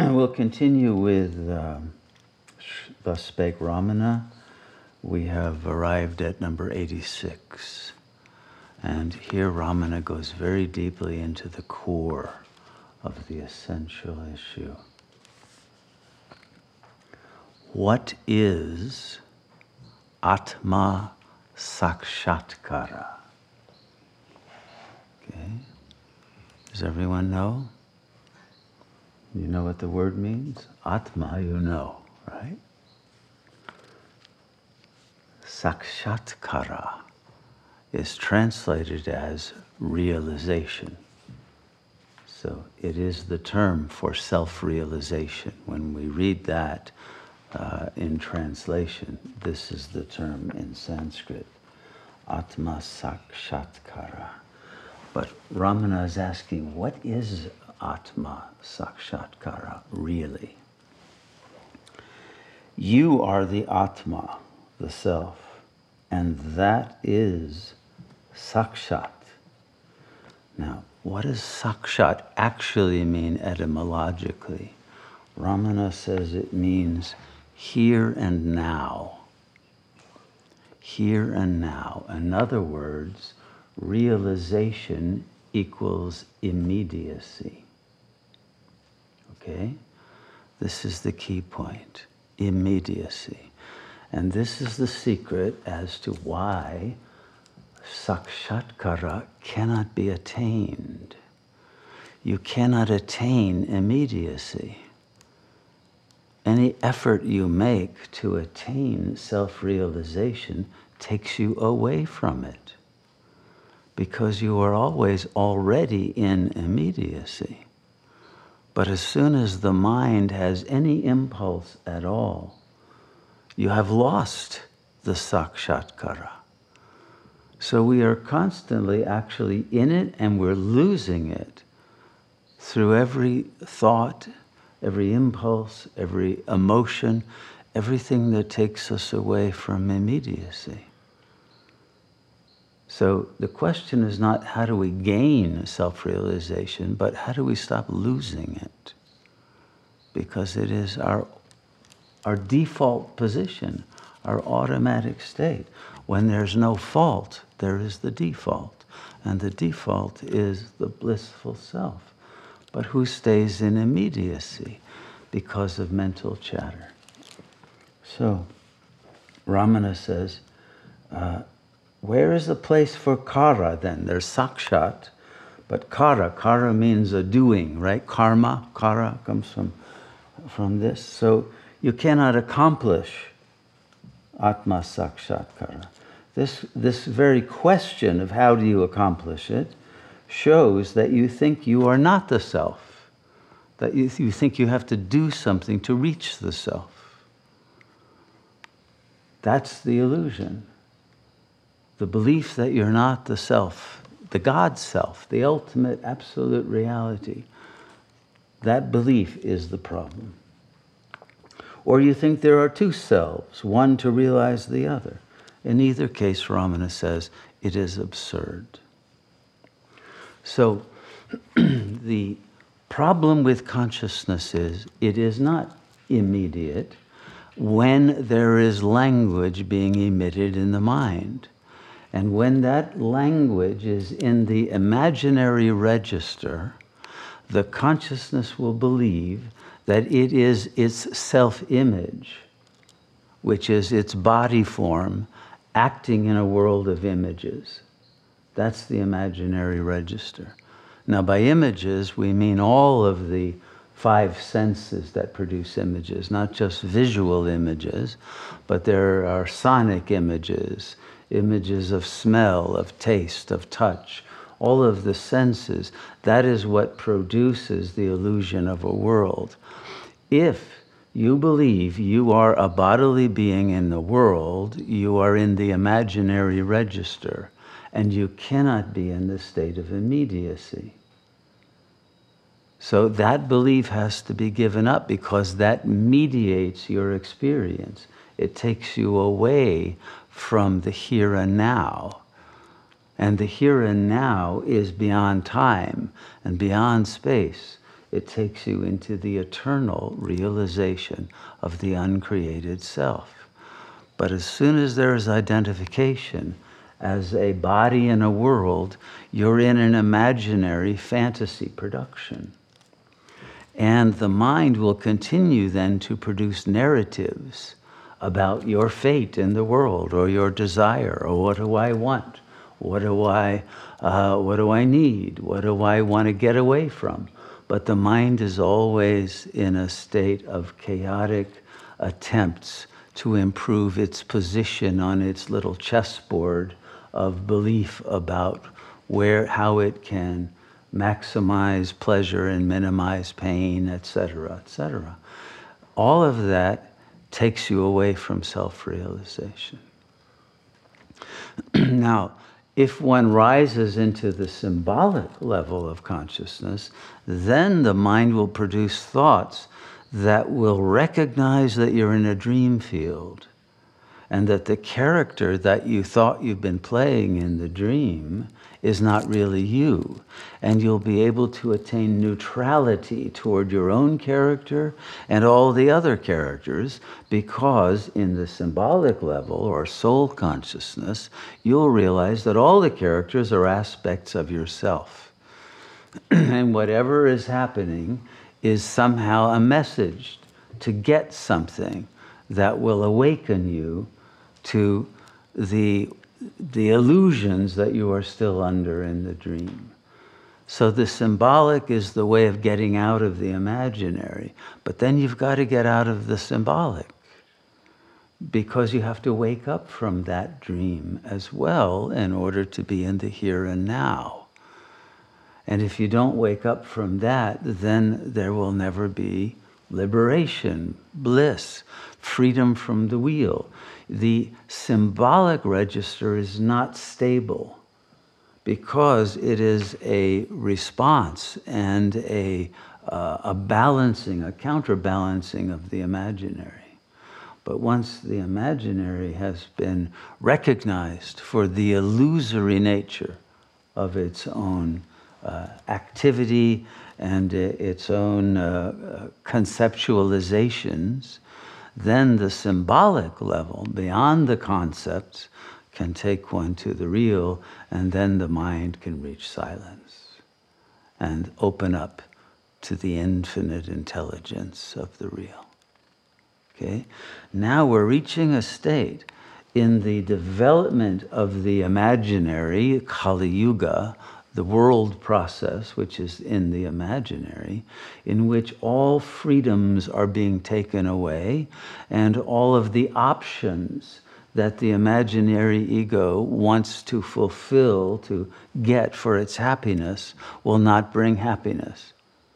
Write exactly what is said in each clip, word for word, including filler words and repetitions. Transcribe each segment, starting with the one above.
we'll continue with um, Thus Spake Ramana. We have arrived at number eighty-six. And here Ramana goes very deeply into the core of the essential issue. What is Atma Sakshatkara? Okay. Does everyone know? You know what the word means? Atma, you know, right? Sakshatkara is translated as realization. So it is the term for self-realization. When we read that uh, in translation, this is the term in Sanskrit, Atma Sakshatkara. But Ramana is asking, what is Atma Sakshatkara really? You are the Atma, the self, and that is Sakshat. Now, what does Sakshat actually mean etymologically? Ramana says it means here and now. Here and now. In other words, realization equals immediacy. Okay? This is the key point, immediacy. And this is the secret as to why Sakshatkara cannot be attained. You cannot attain immediacy. Any effort you make to attain self-realization takes you away from it, because you are always already in immediacy. But as soon as the mind has any impulse at all, you have lost the Sakshatkara. So we are constantly actually in it, and we're losing it through every thought, every impulse, every emotion, everything that takes us away from immediacy. So the question is not how do we gain self-realization, but how do we stop losing it? Because it is our, our default position, our automatic state. When there's no fault, there is the default. And the default is the blissful self. But who stays in immediacy because of mental chatter? So, Ramana says, uh, where is the place for kara then? There's sakshat, but kara, kara means a doing, right? Karma, kara comes from, from this. So you cannot accomplish Atma Sakshatkara. This, this very question of how do you accomplish it shows that you think you are not the self, that you, you think you have to do something to reach the self. That's the illusion. The belief that you're not the self, the God self, the ultimate absolute reality, that belief is the problem. Or you think there are two selves, one to realize the other. In either case, Ramana says, it is absurd. So the problem with consciousness is it is not immediate when there is language being emitted in the mind. And when that language is in the imaginary register, the consciousness will believe that it is its self-image, which is its body form, acting in a world of images. That's the imaginary register. Now, by images, we mean all of the five senses that produce images, not just visual images, but there are sonic images, images of smell, of taste, of touch, all of the senses. That is what produces the illusion of a world. If you believe you are a bodily being in the world, you are in the imaginary register, and you cannot be in the state of immediacy. So that belief has to be given up, because that mediates your experience. It takes you away from the here and now. And the here and now is beyond time and beyond space. it takes you into the eternal realization of the uncreated self. But as soon as there is identification as a body in a world, you're in an imaginary fantasy production. And the mind will continue then to produce narratives about your fate in the world, or your desire, or what do I want? What do I, uh, what do I need? What do I want to get away from? But the mind is always in a state of chaotic attempts to improve its position on its little chessboard of belief about where, how it can maximize pleasure and minimize pain, et cetera, et cetera. All of that takes you away from self-realization. Now, if one rises into the symbolic level of consciousness, then the mind will produce thoughts that will recognize that you're in a dream field, and that the character that you thought you've been playing in the dream is not really you. And you'll be able to attain neutrality toward your own character and all the other characters, because in the symbolic level, or soul consciousness, you'll realize that all the characters are aspects of yourself. And whatever is happening is somehow a message to get something that will awaken you to the, the illusions that you are still under in the dream. So the symbolic is the way of getting out of the imaginary, but then you've got to get out of the symbolic, because you have to wake up from that dream as well in order to be in the here and now. And if you don't wake up from that, then there will never be liberation, bliss, freedom from the wheel. The symbolic register is not stable, because it is a response and a, uh, a balancing, a counterbalancing of the imaginary. But once the imaginary has been recognized for the illusory nature of its own uh, activity and uh, its own uh, uh, conceptualizations, then the symbolic level, beyond the concepts, can take one to the real, and then the mind can reach silence and open up to the infinite intelligence of the real. Okay? Now we're reaching a state in the development of the imaginary, Kali Yuga, the world process, which is in the imaginary, in which all freedoms are being taken away, and all of the options that the imaginary ego wants to fulfill, to get for its happiness, will not bring happiness.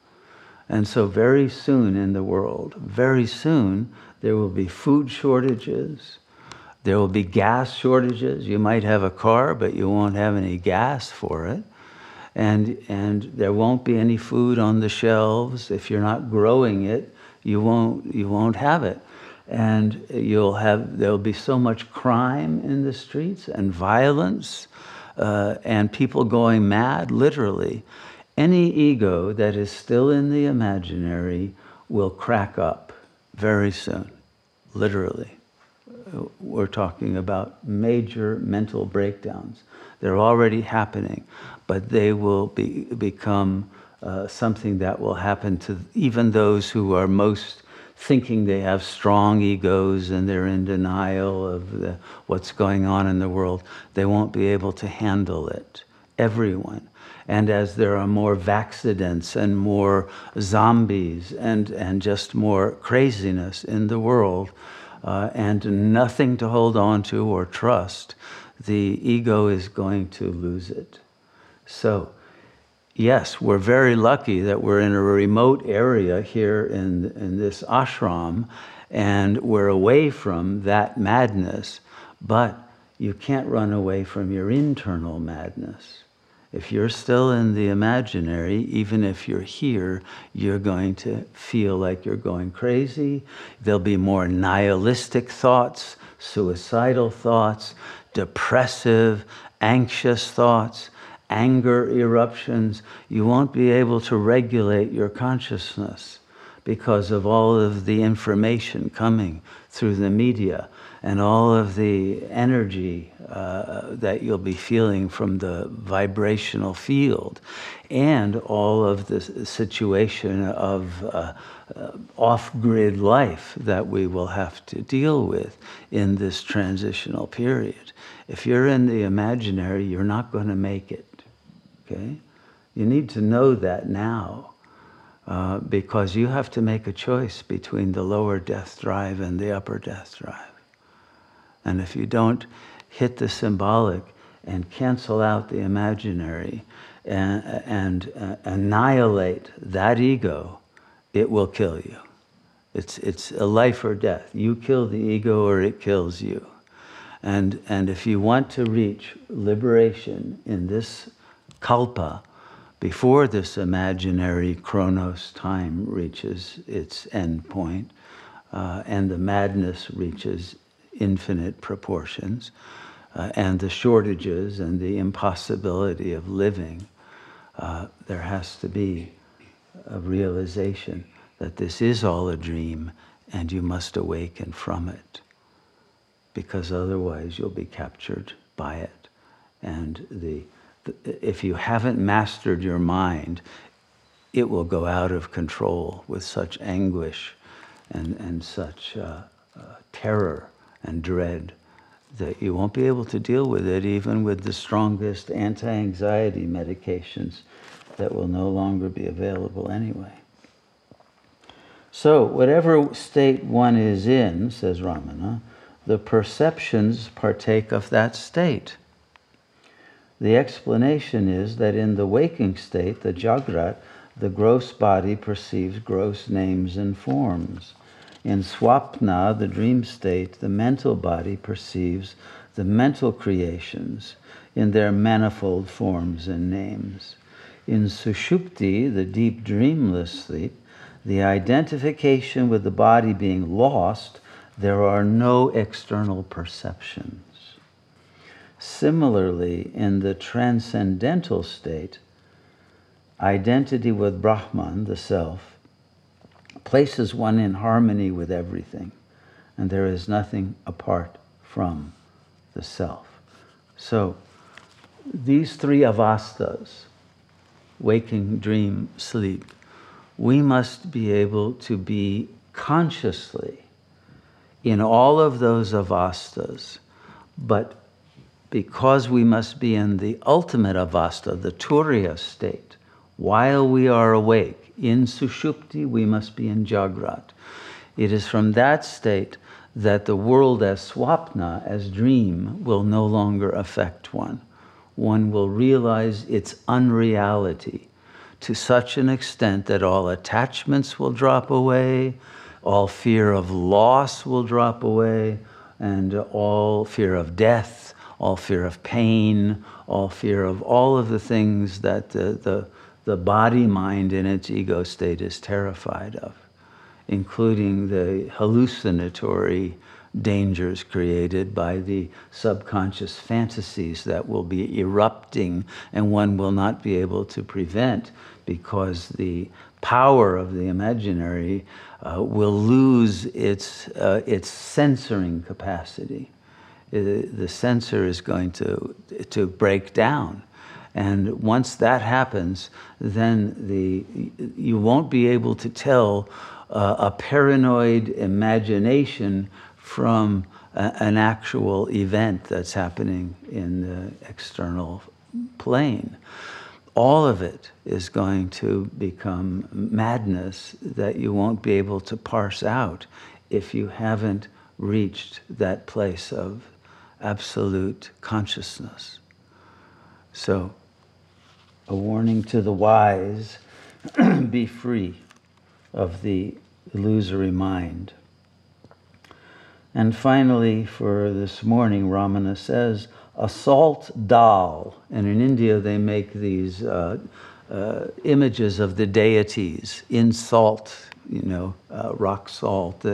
And so very soon in the world, very soon, there will be food shortages, there will be gas shortages. You might have a car, but you won't have any gas for it. And, and there won't be any food on the shelves. If you're not growing it, you won't, you won't have it. And you'll have, there'll be so much crime in the streets and violence uh, and people going mad, literally. Any ego that is still in the imaginary will crack up very soon, literally. We're talking about major mental breakdowns. They're already happening, but they will be, become uh, something that will happen to even those who are most thinking they have strong egos and they're in denial of the, what's going on in the world. They won't be able to handle it. Everyone. And as there are more accidents and more zombies and, and just more craziness in the world, uh, and nothing to hold on to or trust, the ego is going to lose it. So, yes, we're very lucky that we're in a remote area here in, in this ashram, and we're away from that madness, but you can't run away from your internal madness. If you're still in the imaginary, even if you're here, you're going to feel like you're going crazy. There'll be more nihilistic thoughts, suicidal thoughts, depressive, anxious thoughts, anger eruptions, you won't be able to regulate your consciousness because of all of the information coming through the media and all of the energy uh, that you'll be feeling from the vibrational field, and all of the situation of uh, uh, off-grid life that we will have to deal with in this transitional period. If you're in the imaginary, you're not going to make it, okay? You need to know that now. Uh, because you have to make a choice between the lower death drive and the upper death drive. And if you don't hit the symbolic and cancel out the imaginary and, and uh, annihilate that ego, it will kill you. It's, it's a life or death. You kill the ego or it kills you. And, and if you want to reach liberation in this kalpa, before this imaginary chronos time reaches its end point, uh, and the madness reaches infinite proportions, uh, and the shortages and the impossibility of living, uh, there has to be a realization that this is all a dream and you must awaken from it, because otherwise you'll be captured by it. And the if you haven't mastered your mind, it will go out of control with such anguish and, and such uh, uh, terror and dread that you won't be able to deal with it even with the strongest anti-anxiety medications that will no longer be available anyway. So whatever state one is in, says Ramana, the perceptions partake of that state. The explanation is that in the waking state, the Jagrat, the gross body perceives gross names and forms. In Swapna, the dream state, the mental body perceives the mental creations in their manifold forms and names. In Sushupti, the deep dreamless sleep, the identification with the body being lost, there are no external perceptions. Similarly, in the transcendental state, identity with Brahman, the self, places one in harmony with everything, and there is nothing apart from the self. So, these three avastas, waking, dream, sleep, we must be able to be consciously in all of those avastas, but because we must be in the ultimate avasta, the turiya state, while we are awake. In Sushupti, we must be in Jagrat. It is from that state that the world as swapna, as dream, will no longer affect one. One will realize its unreality to such an extent that all attachments will drop away, all fear of loss will drop away, and all fear of death, all fear of pain, all fear of all of the things that the, the, the body mind in its ego state is terrified of, including the hallucinatory dangers created by the subconscious fantasies that will be erupting and one will not be able to prevent, because the power of the imaginary uh, will lose its, uh, its censoring capacity. The sensor is going to, to break down. And once that happens, then the, you won't be able to tell uh, a paranoid imagination from a, an actual event that's happening in the external plane. All of it is going to become madness that you won't be able to parse out if you haven't reached that place of absolute consciousness. So, a warning to the wise, be free of the illusory mind. And finally, for this morning, Ramana says, a salt dal. And in India, they make these uh, uh, images of the deities in salt, you know, uh, rock salt, that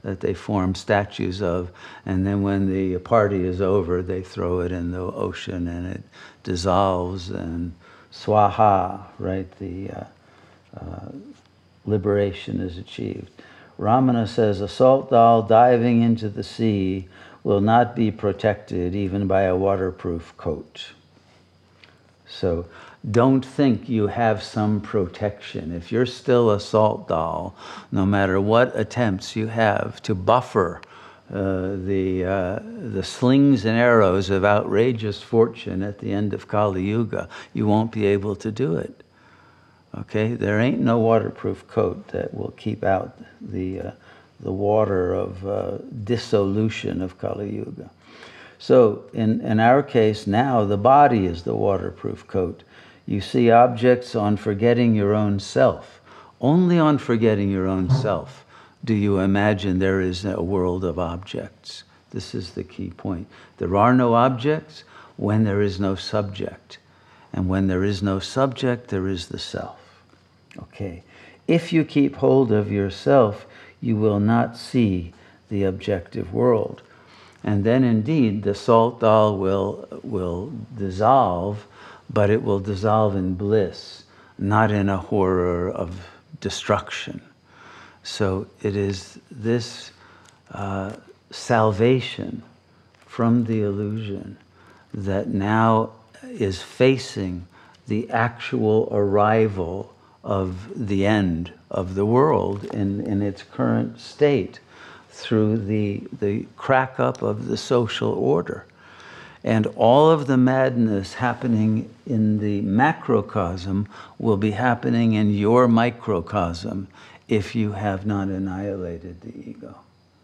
that they form statues of, and then when the party is over, they throw it in the ocean and it dissolves, and swaha, right? The uh, uh, liberation is achieved. Ramana says, a salt doll diving into the sea will not be protected even by a waterproof coat. So don't think you have some protection. If you're still a salt doll, no matter what attempts you have to buffer uh, the, uh, the slings and arrows of outrageous fortune at the end of Kali Yuga, you won't be able to do it. Okay? There ain't no waterproof coat that will keep out the, uh, the water of uh, dissolution of Kali Yuga. So in, in our case now, the body is the waterproof coat. You see objects on forgetting your own self. Only on forgetting your own self do you imagine there is a world of objects. This is the key point. There are no objects when there is no subject. And when there is no subject, there is the self. Okay. If you keep hold of yourself, you will not see the objective world. And then indeed, the salt doll will, will dissolve, but it will dissolve in bliss, not in a horror of destruction. So it is this uh, salvation from the illusion that now is facing the actual arrival of the end of the world in, in its current state, through the, the crack up of the social order. And all of the madness happening in the macrocosm will be happening in your microcosm if you have not annihilated the ego.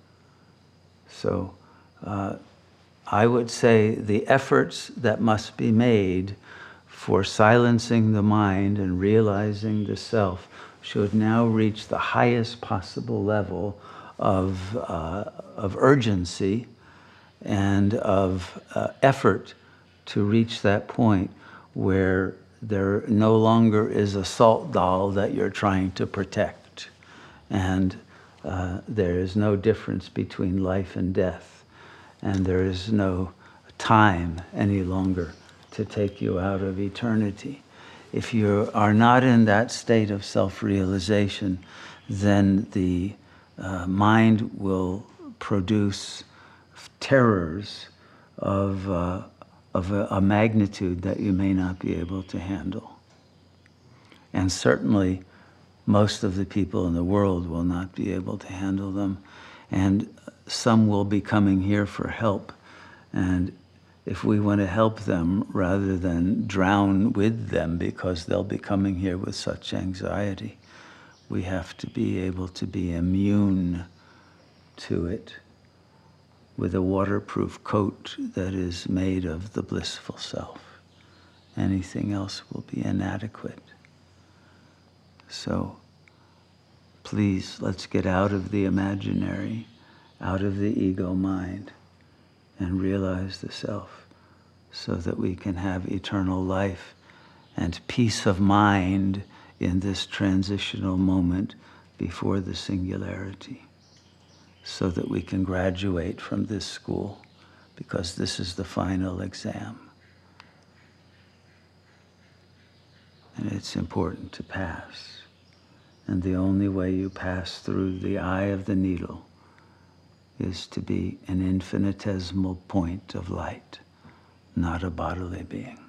So uh, I would say the efforts that must be made for silencing the mind and realizing the self should now reach the highest possible level of, uh, of urgency and of uh, effort to reach that point where there no longer is a salt doll that you're trying to protect. And uh, there is no difference between life and death. And there is no time any longer to take you out of eternity. If you are not in that state of self-realization, then the uh, mind will produce terrors of, uh, of a, a magnitude that you may not be able to handle. And certainly, most of the people in the world will not be able to handle them. And some will be coming here for help. And if we want to help them rather than drown with them because they'll be coming here with such anxiety, we have to be able to be immune to it with a waterproof coat that is made of the blissful self. Anything else will be inadequate. So please, let's get out of the imaginary, out of the ego mind, and realize the self so that we can have eternal life and peace of mind in this transitional moment before the singularity, so that we can graduate from this school, because this is the final exam. And it's important to pass. And the only way you pass through the eye of the needle is to be an infinitesimal point of light, not a bodily being.